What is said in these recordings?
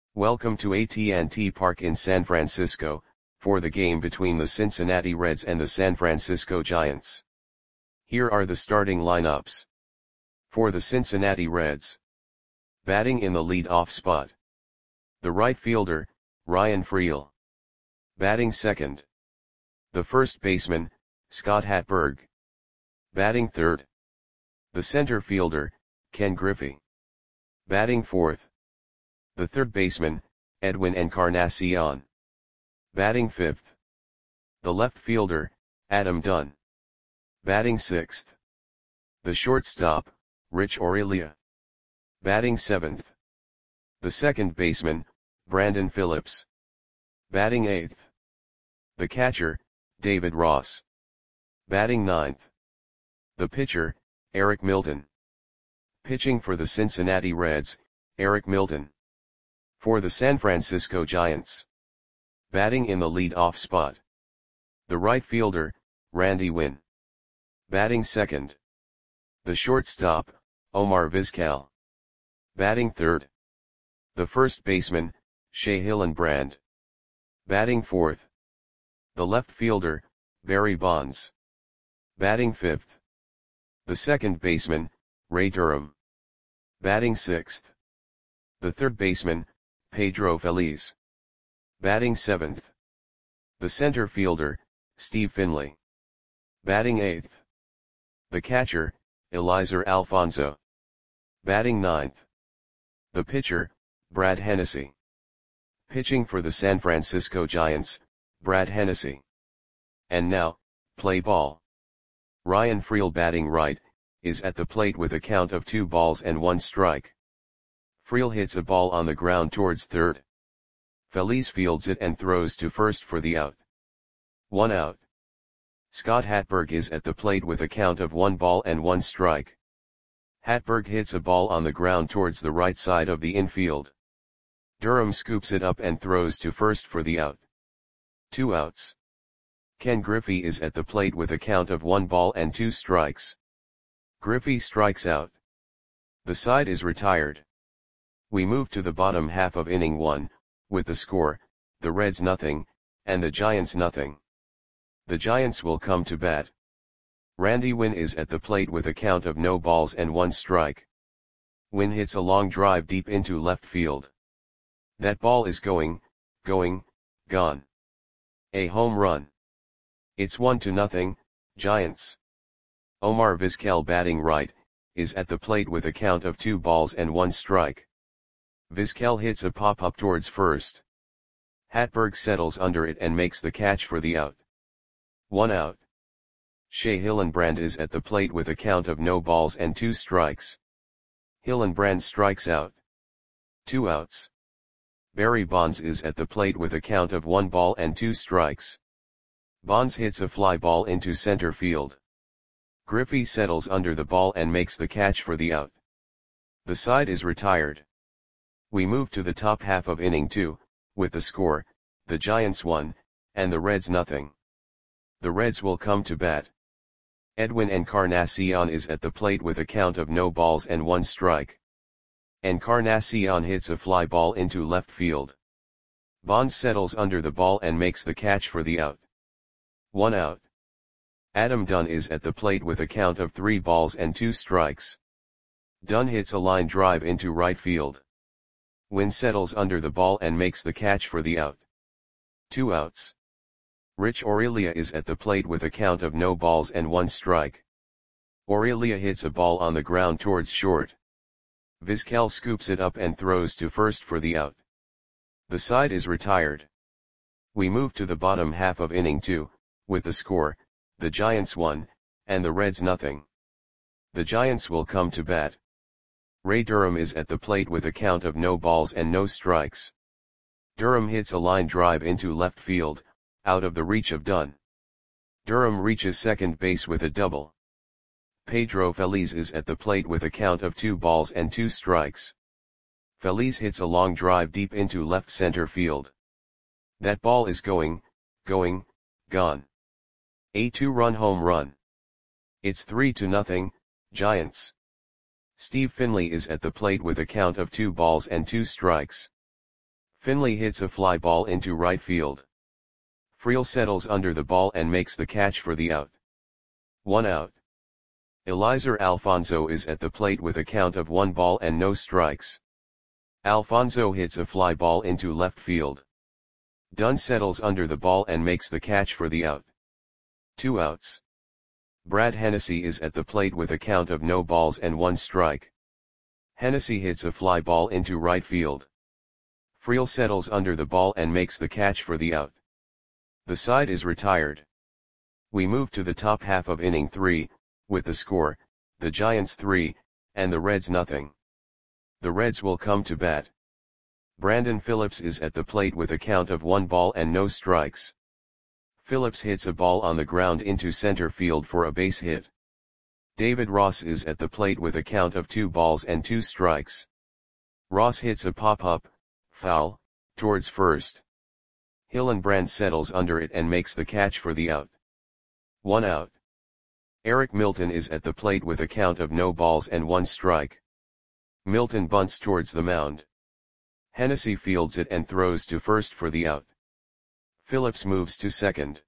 Welcome to AT&T Park in San Francisco, for the game between the Cincinnati Reds and the San Francisco Giants. Here are the starting lineups. For the Cincinnati Reds. Batting in the lead-off spot. The right fielder, Ryan Freel. Batting second. The first baseman, Scott Hatteberg. Batting third. The center fielder, Ken Griffey. Batting fourth. The third baseman, Edwin Encarnacion. Batting fifth. The left fielder, Adam Dunn. Batting sixth. The shortstop, Rich Aurelia. Batting seventh. The second baseman, Brandon Phillips. Batting eighth. The catcher, David Ross. Batting ninth. The pitcher, Eric Milton. Pitching for the Cincinnati Reds, Eric Milton. For the San Francisco Giants. Batting in the lead-off spot. The right fielder, Randy Winn. Batting second. The shortstop, Omar Vizquel. Batting third. The first baseman, Shea Hillenbrand. Batting fourth. The left fielder, Barry Bonds. Batting fifth. The second baseman, Ray Durham. Batting sixth. The third baseman, Pedro Feliz. Batting seventh. The center fielder, Steve Finley. Batting eighth. The catcher, Eliezer Alfonso. Batting ninth. The pitcher, Brad Hennessy. Pitching for the San Francisco Giants, Brad Hennessy. And now, play ball. Ryan Freel batting right, is at the plate with a count of 2 balls and 1 strike. Freel hits a ball on the ground towards third. Feliz fields it and throws to first for the out. 1 out. Scott Hatteberg is at the plate with a count of 1 ball and 1 strike. Hatteberg hits a ball on the ground towards the right side of the infield. Durham scoops it up and throws to first for the out. 2 outs. Ken Griffey is at the plate with a count of 1 ball and 2 strikes. Griffey strikes out. The side is retired. We move to the bottom half of inning 1, with the score, the Reds nothing, and the Giants nothing. The Giants will come to bat. Randy Winn is at the plate with a count of 0 balls and 1 strike. Winn hits a long drive deep into left field. That ball is going, gone. A home run. It's 1-0, Giants. Omar Vizquel batting right, is at the plate with a count of 2 balls and 1 strike. Vizquel hits a pop-up towards first. Hatteberg settles under it and makes the catch for the out. 1 out. Shea Hillenbrand is at the plate with a count of 0 balls and 2 strikes. Hillenbrand strikes out. 2 outs. Barry Bonds is at the plate with a count of 1 ball and 2 strikes. Bonds hits a fly ball into center field. Griffey settles under the ball and makes the catch for the out. The side is retired. We move to the top half of inning 2, with the score, the Giants 1, and the Reds nothing. The Reds will come to bat. Edwin Encarnacion is at the plate with a count of 0 balls and 1 strike. Encarnacion hits a fly ball into left field. Bonds settles under the ball and makes the catch for the out. 1 out. Adam Dunn is at the plate with a count of 3 balls and 2 strikes. Dunn hits a line drive into right field. Winn settles under the ball and makes the catch for the out. 2 outs. Rich Aurelia is at the plate with a count of 0 balls and 1 strike. Aurelia hits a ball on the ground towards short. Vizquel scoops it up and throws to first for the out. The side is retired. We move to the bottom half of inning 2, with the score, the Giants 1, and the Reds nothing. The Giants will come to bat. Ray Durham is at the plate with a count of 0 balls and 0 strikes. Durham hits a line drive into left field, out of the reach of Dunn. Durham reaches second base with a double. Pedro Feliz is at the plate with a count of 2 balls and 2 strikes. Feliz hits a long drive deep into left center field. That ball is going, gone. A 2-run home run. It's 3-0, Giants. Steve Finley is at the plate with a count of 2 balls and 2 strikes. Finley hits a fly ball into right field. Friel settles under the ball and makes the catch for the out. 1 out. Eliezer Alfonso is at the plate with a count of 1 ball and no strikes. Alfonso hits a fly ball into left field. Dunn settles under the ball and makes the catch for the out. 2 outs. Brad Hennessy is at the plate with a count of no balls and 1 strike. Hennessy hits a fly ball into right field. Friel settles under the ball and makes the catch for the out. The side is retired. We move to the top half of inning 3, with the score, the Giants 3, and the Reds nothing. The Reds will come to bat. Brandon Phillips is at the plate with a count of 1 ball and no strikes. Phillips hits a ball on the ground into center field for a base hit. David Ross is at the plate with a count of 2 balls and 2 strikes. Ross hits a pop-up, foul, towards first. Hillenbrand settles under it and makes the catch for the out. 1 out. Eric Milton is at the plate with a count of no balls and 1 strike. Milton bunts towards the mound. Hennessy fields it and throws to first for the out. Phillips moves to second.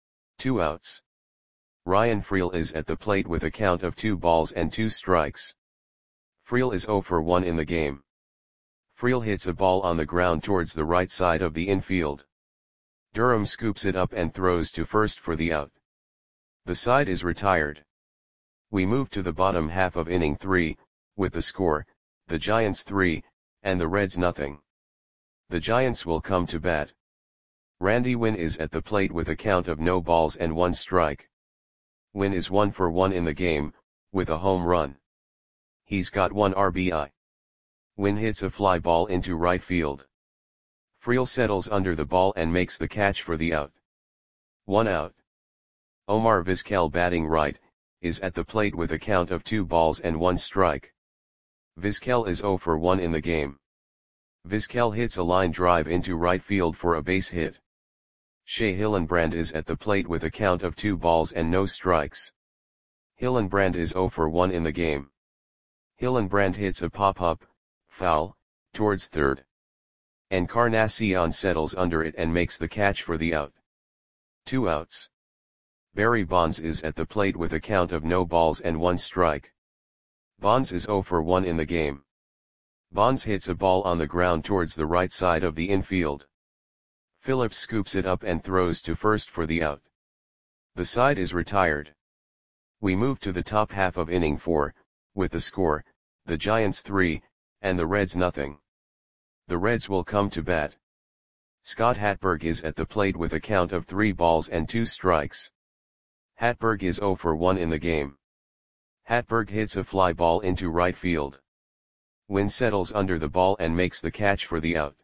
2 outs. Ryan Friel is at the plate with a count of 2 balls and 2 strikes. Friel is 0 for 1 in the game. Friel hits a ball on the ground towards the right side of the infield. Durham scoops it up and throws to first for the out. The side is retired. We move to the bottom half of inning 3, with the score, the Giants 3, and the Reds nothing. The Giants will come to bat. Randy Winn is at the plate with a count of no balls and 1 strike. Winn is 1 for 1 in the game, with a home run. He's got 1 RBI. Winn hits a fly ball into right field. Friel settles under the ball and makes the catch for the out. 1 out. Omar Vizquel, batting right, is at the plate with a count of 2 balls and 1 strike. Vizquel is 0 for 1 in the game. Vizquel hits a line drive into right field for a base hit. Shea Hillenbrand is at the plate with a count of 2 balls and no strikes. Hillenbrand is 0 for 1 in the game. Hillenbrand hits a pop-up, foul, towards third. Encarnacion settles under it and makes the catch for the out. 2 outs. Barry Bonds is at the plate with a count of no balls and 1 strike. Bonds is 0 for 1 in the game. Bonds hits a ball on the ground towards the right side of the infield. Phillips scoops it up and throws to first for the out. The side is retired. We move to the top half of inning 4, with the score, the Giants 3, and the Reds nothing. The Reds will come to bat. Scott Hatberg is at the plate with a count of 3 balls and 2 strikes. Hatberg is 0 for 1 in the game. Hatberg hits a fly ball into right field. Winn settles under the ball and makes the catch for the out.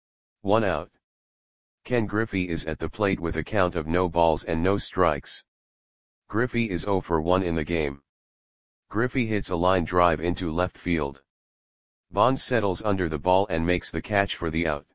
1 out. Ken Griffey is at the plate with a count of no balls and no strikes. Griffey is 0 for 1 in the game. Griffey hits a line drive into left field. Bonds settles under the ball and makes the catch for the out.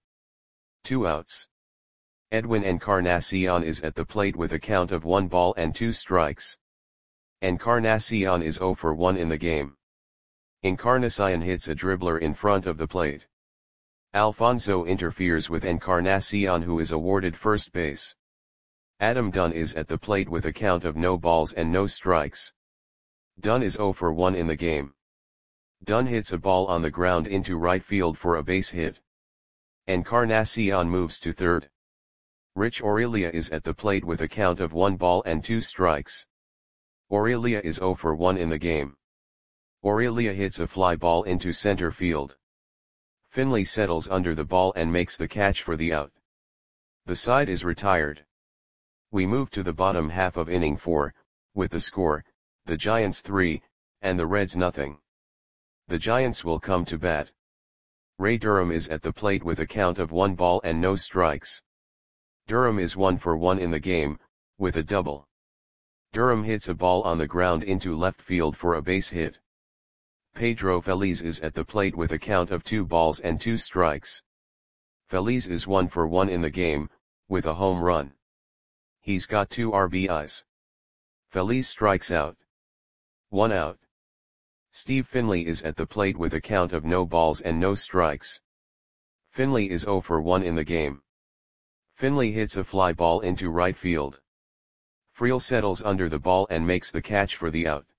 2 outs. Edwin Encarnacion is at the plate with a count of 1 ball and 2 strikes. Encarnacion is 0 for 1 in the game. Encarnacion hits a dribbler in front of the plate. Alfonso interferes with Encarnacion, who is awarded first base. Adam Dunn is at the plate with a count of no balls and no strikes. Dunn is 0 for 1 in the game. Dunn hits a ball on the ground into right field for a base hit. Encarnacion moves to third. Rich Aurelia is at the plate with a count of 1 ball and 2 strikes. Aurelia is 0 for 1 in the game. Aurelia hits a fly ball into center field. Finley settles under the ball and makes the catch for the out. The side is retired. We move to the bottom half of inning 4, with the score, the Giants 3, and the Reds nothing. The Giants will come to bat. Ray Durham is at the plate with a count of 1 ball and no strikes. Durham is 1 for 1 in the game, with a double. Durham hits a ball on the ground into left field for a base hit. Pedro Feliz is at the plate with a count of 2 balls and 2 strikes. Feliz is 1 for 1 in the game, with a home run. He's got 2 RBIs. Feliz strikes out. 1 out. Steve Finley is at the plate with a count of no balls and no strikes. Finley is 0 for 1 in the game. Finley hits a fly ball into right field. Friel settles under the ball and makes the catch for the out.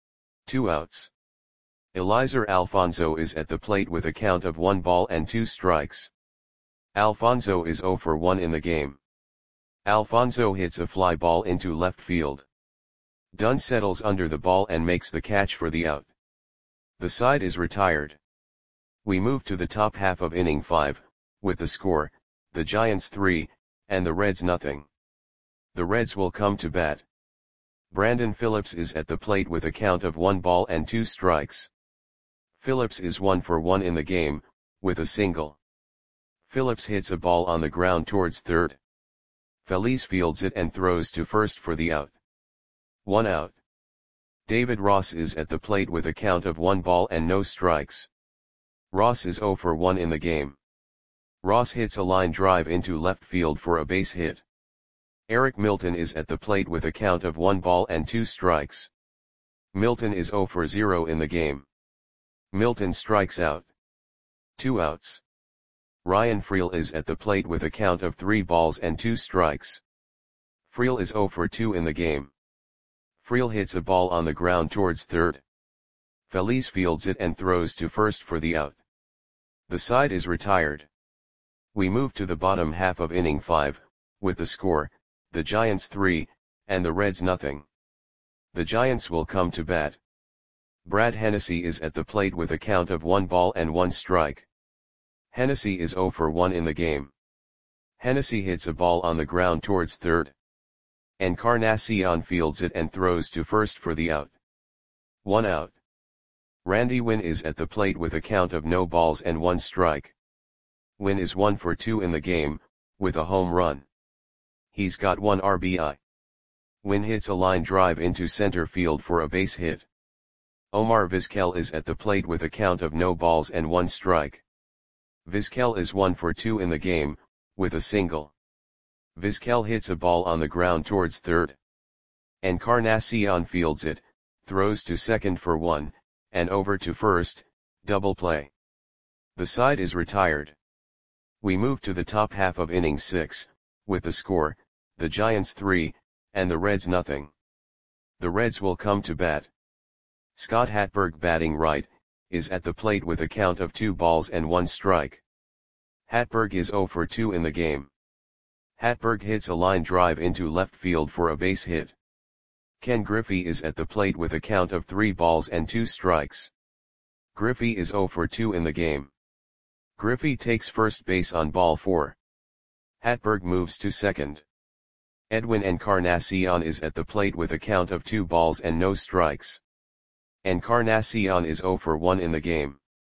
2 outs. Eliezer Alfonso is at the plate with a count of 1 ball and 2 strikes. Alfonso is 0 for 1 in the game. Alfonso hits a fly ball into left field. Dunn settles under the ball and makes the catch for the out. The side is retired. We move to the top half of inning 5, with the score, the Giants 3, and the Reds nothing. The Reds will come to bat. Brandon Phillips is at the plate with a count of 1 ball and 2 strikes. Phillips is 1 for 1 in the game, with a single. Phillips hits a ball on the ground towards third. Feliz fields it and throws to first for the out. 1 out. David Ross is at the plate with a count of 1 ball and no strikes. Ross is 0 for 1 in the game. Ross hits a line drive into left field for a base hit. Eric Milton is at the plate with a count of 1 ball and 2 strikes. Milton is 0 for 0 in the game. Milton strikes out. 2 outs. Ryan Friel is at the plate with a count of 3 balls and 2 strikes. Friel is 0 for 2 in the game. Friel hits a ball on the ground towards third. Feliz fields it and throws to first for the out. The side is retired. We move to the bottom half of inning 5, with the score, the Giants 3, and the Reds nothing. The Giants will come to bat. Brad Hennessy is at the plate with a count of 1 ball and 1 strike. Hennessy is 0 for 1 in the game. Hennessy hits a ball on the ground towards third. Encarnacion fields it and throws to first for the out. 1 out. Randy Winn is at the plate with a count of no balls and 1 strike. Winn is 1 for 2 in the game, with a home run. He's got 1 RBI. Winn hits a line drive into center field for a base hit. Omar Vizquel is at the plate with a count of no balls and 1 strike. Vizquel is 1 for 2 in the game, with a single. Vizquel hits a ball on the ground towards third. Encarnacion fields it, throws to second for 1, and over to first, double play. The side is retired. We move to the top half of inning 6, with the score, the Giants 3, and the Reds nothing. The Reds will come to bat. Scott Hatberg batting right, is at the plate with a count of 2 balls and 1 strike. Hatberg is 0 for 2 in the game. Hatberg hits a line drive into left field for a base hit. Ken Griffey is at the plate with a count of 3 balls and 2 strikes. Griffey is 0 for 2 in the game. Griffey takes first base on ball 4. Hatberg moves to second. Edwin Encarnacion is at the plate with a count of 2 balls and no strikes. Encarnacion is 0 for 1 in the game.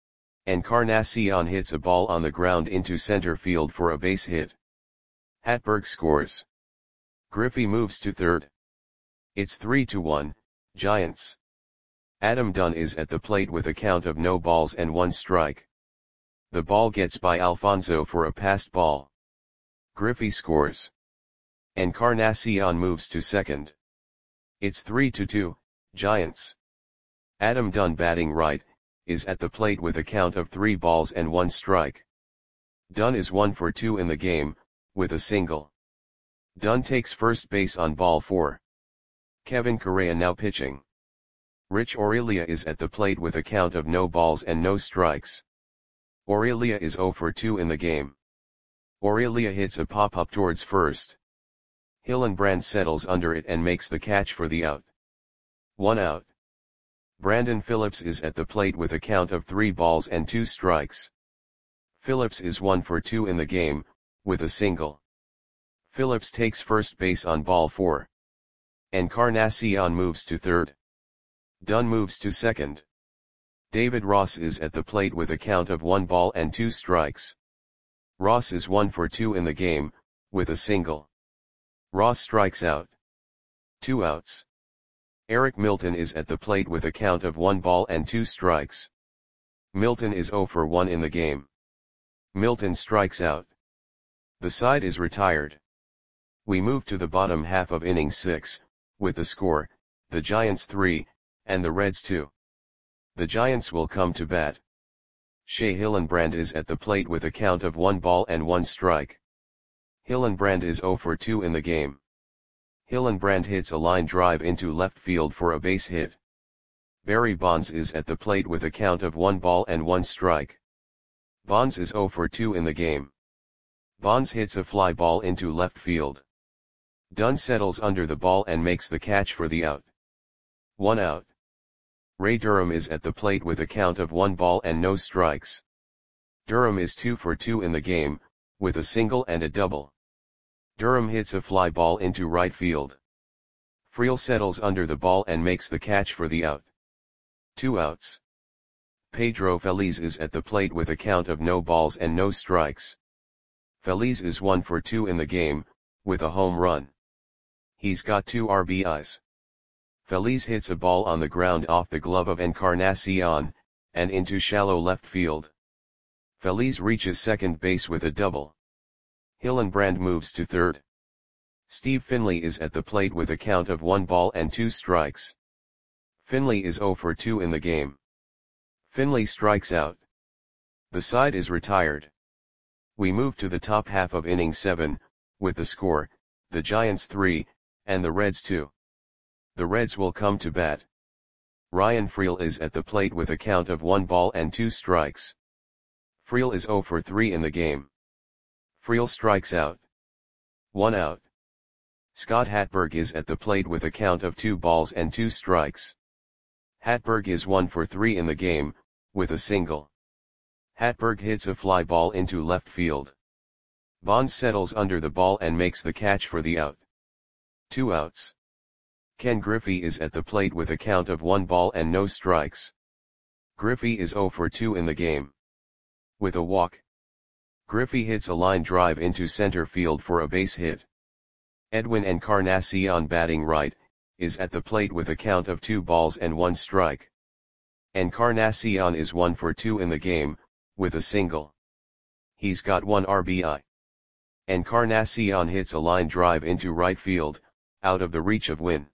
Encarnacion hits a ball on the ground into center field for a base hit. Hatberg scores. Griffey moves to third. It's 3-1, Giants. Adam Dunn is at the plate with a count of no balls and 1 strike. The ball gets by Alfonso for a passed ball. Griffey scores. Encarnacion moves to second. It's 3-2, Giants. Adam Dunn batting right, is at the plate with a count of 3 balls and 1 strike. Dunn is 1 for 2 in the game, with a single. Dunn takes first base on ball 4. Kevin Correa now pitching. Rich Aurelia is at the plate with a count of no balls and no strikes. Aurelia is 0 for 2 in the game. Aurelia hits a pop-up towards first. Hillenbrand settles under it and makes the catch for the out. 1 out. Brandon Phillips is at the plate with a count of 3 balls and 2 strikes. Phillips is 1 for 2 in the game, with a single. Phillips takes first base on ball 4. Encarnacion moves to third. Dunn moves to second. David Ross is at the plate with a count of 1 ball and 2 strikes. Ross is 1 for 2 in the game, with a single. Ross strikes out. 2 outs. Eric Milton is at the plate with a count of 1 ball and 2 strikes. Milton is 0 for 1 in the game. Milton strikes out. The side is retired. We move to the bottom half of inning 6, with the score, the Giants 3, and the Reds 2. The Giants will come to bat. Shea Hillenbrand is at the plate with a count of 1 ball and 1 strike. Hillenbrand is 0 for 2 in the game. Hillenbrand hits a line drive into left field for a base hit. Barry Bonds is at the plate with a count of 1 ball and 1 strike. Bonds is 0 for 2 in the game. Bonds hits a fly ball into left field. Dunn settles under the ball and makes the catch for the out. 1 out. Ray Durham is at the plate with a count of 1 ball and no strikes. Durham is 2 for 2 in the game, with a single and a double. Durham hits a fly ball into right field. Friel settles under the ball and makes the catch for the out. 2 outs. Pedro Feliz is at the plate with a count of no balls and no strikes. Feliz is 1 for 2 in the game, with a home run. He's got 2 RBIs. Feliz hits a ball on the ground off the glove of Encarnacion, and into shallow left field. Feliz reaches second base with a double. Hillenbrand moves to third. Steve Finley is at the plate with a count of 1 ball and 2 strikes. Finley is 0 for 2 in the game. Finley strikes out. The side is retired. We move to the top half of inning 7, with the score, the Giants 3, and the Reds 2. The Reds will come to bat. Ryan Friel is at the plate with a count of 1 ball and 2 strikes. Friel is 0 for 3 in the game. Friel strikes out. 1 out. Scott Hatberg is at the plate with a count of 2 balls and 2 strikes. Hatberg is 1 for 3 in the game, with a single. Hatberg hits a fly ball into left field. Bonds settles under the ball and makes the catch for the out. 2 outs. Ken Griffey is at the plate with a count of 1 ball and no strikes. Griffey is 0 for 2 in the game. With a walk. Griffey hits a line drive into center field for a base hit. Edwin Encarnacion, batting right, is at the plate with a count of 2 balls and 1 strike. Encarnacion is 1 for 2 in the game, with a single. He's got 1 RBI. Encarnacion hits a line drive into right field, out of the reach of Wynn.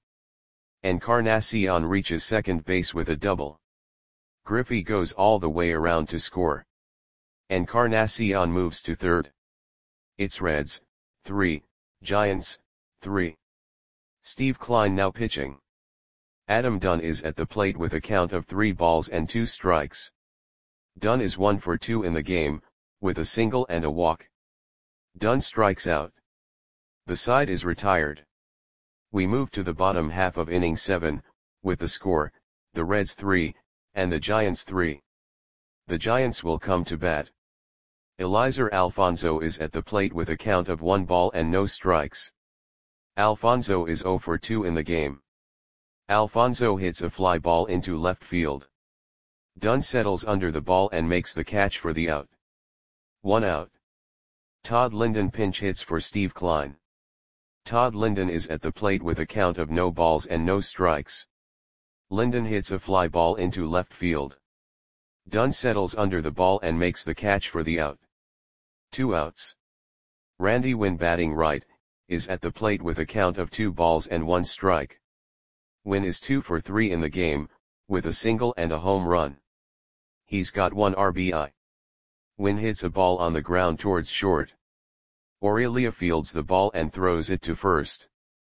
Encarnacion reaches second base with a double. Griffey goes all the way around to score. Encarnacion moves to third. It's Reds, 3, Giants, 3. Steve Kline now pitching. Adam Dunn is at the plate with a count of 3 balls and 2 strikes. Dunn is 1 for 2 in the game, with a single and a walk. Dunn strikes out. The side is retired. We move to the bottom half of inning 7, with the score, the Reds 3, and the Giants 3. The Giants will come to bat. Eliezer Alfonso is at the plate with a count of 1 ball and no strikes. Alfonso is 0 for 2 in the game. Alfonso hits a fly ball into left field. Dunn settles under the ball and makes the catch for the out. 1 out. Todd Linden pinch hits for Steve Kline. Todd Linden is at the plate with a count of no balls and no strikes. Linden hits a fly ball into left field. Dunn settles under the ball and makes the catch for the out. 2 outs. Randy Wynn, batting right, is at the plate with a count of 2 balls and 1 strike. Wynn is 2 for 3 in the game, with a single and a home run. He's got 1 RBI. Wynn hits a ball on the ground towards short. Aurelia fields the ball and throws it to first.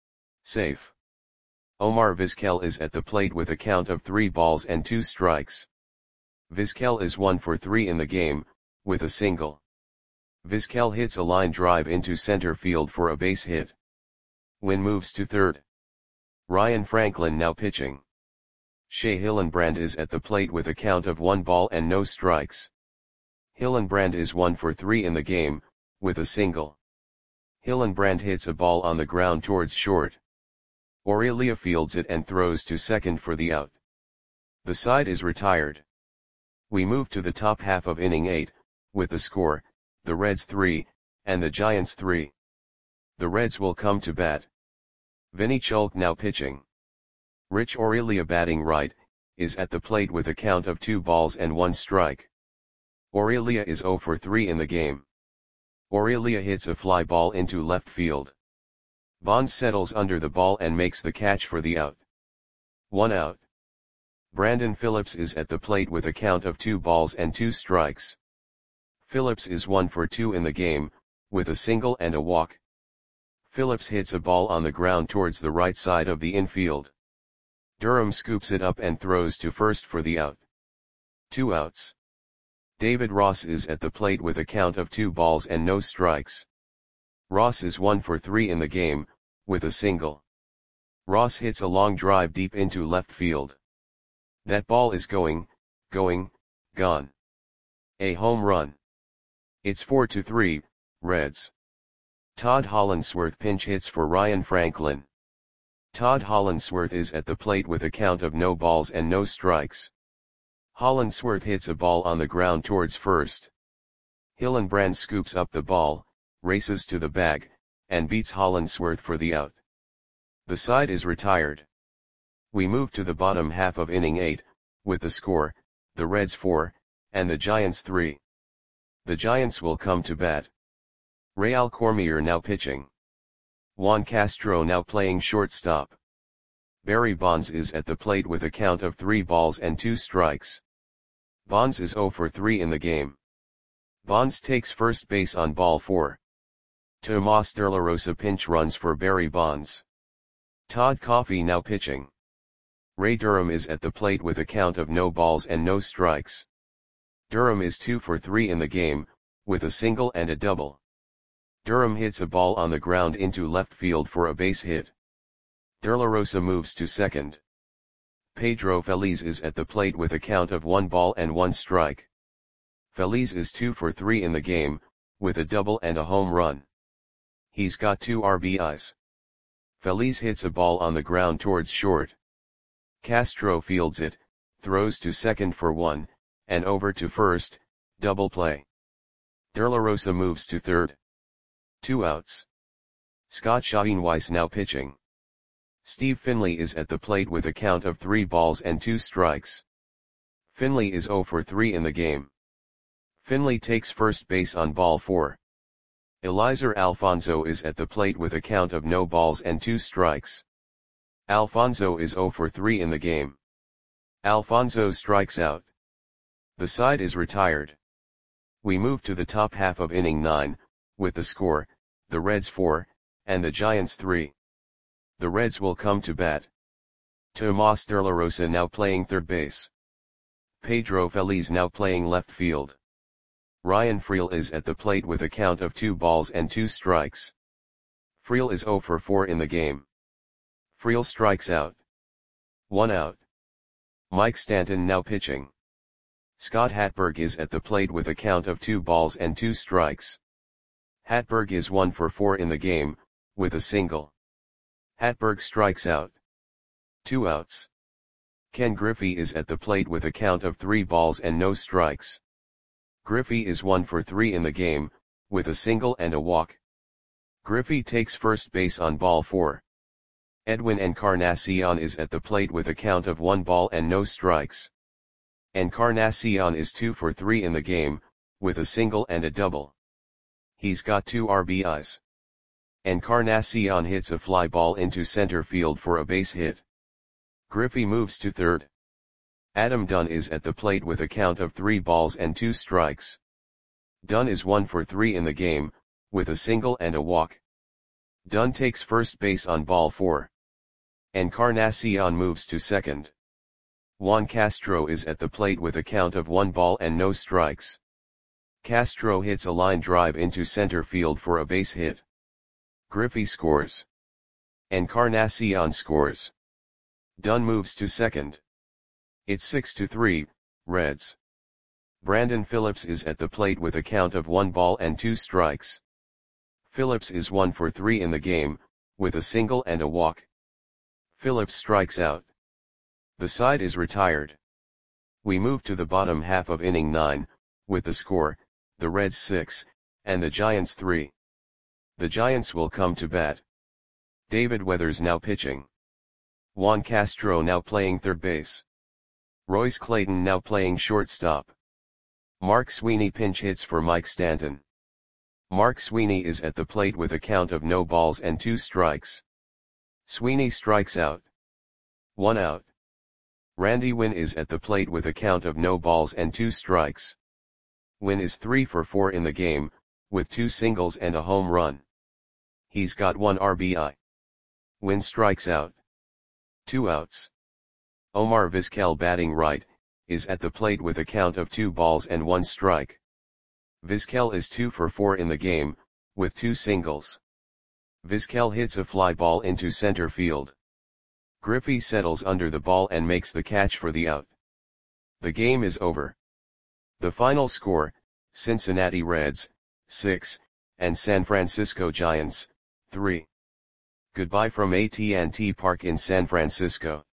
Safe. Omar Vizquel is at the plate with a count of 3 balls and 2 strikes. Vizquel is 1 for 3 in the game, with a single. Vizquel hits a line drive into center field for a base hit. Wynn moves to third. Ryan Franklin now pitching. Shea Hillenbrand is at the plate with a count of 1 ball and no strikes. Hillenbrand is 1 for 3 in the game, with a single. Hillenbrand hits a ball on the ground towards short. Aurelia fields it and throws to second for the out. The side is retired. We move to the top half of inning 8, with the score, the Reds 3, and the Giants 3. The Reds will come to bat. Vinny Chulk now pitching. Rich Aurelia, batting right, is at the plate with a count of 2 balls and 1 strike. Aurelia is 0 for 3 in the game. Aurelia hits a fly ball into left field. Bonds settles under the ball and makes the catch for the out. 1 out. Brandon Phillips is at the plate with a count of 2 balls and 2 strikes. Phillips is 1 for 2 in the game, with a single and a walk. Phillips hits a ball on the ground towards the right side of the infield. Durham scoops it up and throws to first for the out. 2 outs. David Ross is at the plate with a count of 2 balls and no strikes. Ross is 1 for 3 in the game, with a single. Ross hits a long drive deep into left field. That ball is gone. A home run. It's 4-3, Reds. Todd Hollandsworth pinch hits for Ryan Franklin. Todd Hollandsworth is at the plate with a count of no balls and no strikes. Hollandsworth hits a ball on the ground towards first. Hillenbrand scoops up the ball, races to the bag, and beats Hollandsworth for the out. The side is retired. We move to the bottom half of inning 8, with the score, the Reds 4, and the Giants 3. The Giants will come to bat. Real Cormier now pitching. Juan Castro now playing shortstop. Barry Bonds is at the plate with a count of 3 balls and 2 strikes. Bonds is 0 for 3 in the game. Bonds takes first base on ball 4. Tomas De La Rosa pinch runs for Barry Bonds. Todd Coffey now pitching. Ray Durham is at the plate with a count of no balls and no strikes. Durham is 2 for 3 in the game, with a single and a double. Durham hits a ball on the ground into left field for a base hit. De La Rosa moves to second. Pedro Feliz is at the plate with a count of 1 ball and 1 strike. Feliz is 2 for 3 in the game, with a double and a home run. He's got 2 RBIs. Feliz hits a ball on the ground towards short. Castro fields it, throws to second for 1, and over to first, double play. De La Rosa moves to third. 2 outs. Scott Schoenweiss now pitching. Steve Finley is at the plate with a count of 3 balls and 2 strikes. Finley is 0 for 3 in the game. Finley takes first base on ball 4. Eliezer Alfonso is at the plate with a count of no balls and 2 strikes. Alfonso is 0 for 3 in the game. Alfonso strikes out. The side is retired. We move to the top half of inning 9, with the score, the Reds 4, and the Giants 3. The Reds will come to bat. Tomas De La Rosa now playing third base. Pedro Feliz now playing left field. Ryan Freel is at the plate with a count of 2 balls and 2 strikes. Freel is 0 for 4 in the game. Freel strikes out. 1 out. Mike Stanton now pitching. Scott Hatberg is at the plate with a count of 2 balls and 2 strikes. Hatberg is 1 for 4 in the game, with a single. Hatberg strikes out. 2 outs. Ken Griffey is at the plate with a count of 3 balls and no strikes. Griffey is 1 for 3 in the game, with a single and a walk. Griffey takes first base on ball 4. Edwin Encarnacion is at the plate with a count of 1 ball and no strikes. Encarnacion is 2 for 3 in the game, with a single and a double. He's got 2 RBIs. Encarnacion hits a fly ball into center field for a base hit. Griffey moves to third. Adam Dunn is at the plate with a count of 3 balls and 2 strikes. Dunn is 1 for 3 in the game, with a single and a walk. Dunn takes first base on ball 4. Encarnacion moves to second. Juan Castro is at the plate with a count of 1 ball and no strikes. Castro hits a line drive into center field for a base hit. Griffey scores. Encarnacion scores. Dunn moves to second. It's 6-3, Reds. Brandon Phillips is at the plate with a count of 1 ball and 2 strikes. Phillips is 1 for 3 in the game, with a single and a walk. Phillips strikes out. The side is retired. We move to the bottom half of inning 9, with the score, the Reds 6, and the Giants 3. The Giants will come to bat. David Weathers now pitching. Juan Castro now playing third base. Royce Clayton now playing shortstop. Mark Sweeney pinch hits for Mike Stanton. Mark Sweeney is at the plate with a count of no balls and 2 strikes. Sweeney strikes out. 1 out. Randy Winn is at the plate with a count of no balls and 2 strikes. Winn is 3 for 4 in the game, with 2 singles and a home run. He's got 1 RBI. Winn strikes out. 2 outs. Omar Vizquel, batting right, is at the plate with a count of 2 balls and 1 strike. Vizquel is 2 for 4 in the game, with 2 singles. Vizquel hits a fly ball into center field. Griffey settles under the ball and makes the catch for the out. The game is over. The final score, Cincinnati Reds, 6, and San Francisco Giants, 3. Goodbye from AT&T Park in San Francisco.